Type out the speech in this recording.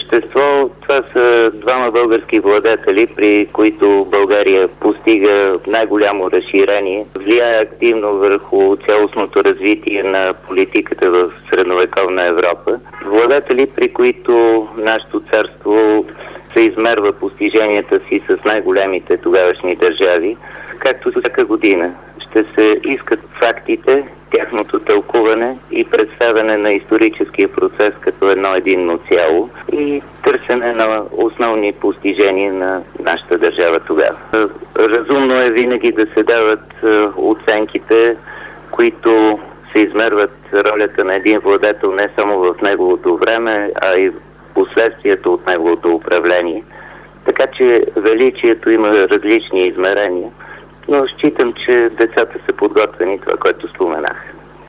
същество това са двама български владетели, при които България постига най-голямо разширение, влияе активно върху цялостното развитие на политиката в средновековна Европа. Владетели, при които нашето царство се измерва постиженията си с най-големите тогавашни държави, както всяка година. Ще се искат фактите, тяхното тълкуване и представяне на историческия процес като едно единно цяло и търсене на основни постижения на нашата държава тогава. Разумно е винаги да се дават оценките, които се измерват ролята на един владетел не само в неговото време, а и последствието от неговото управление. Така че величието има различни измерения, но считам, че децата са подготвени, това, което споменах.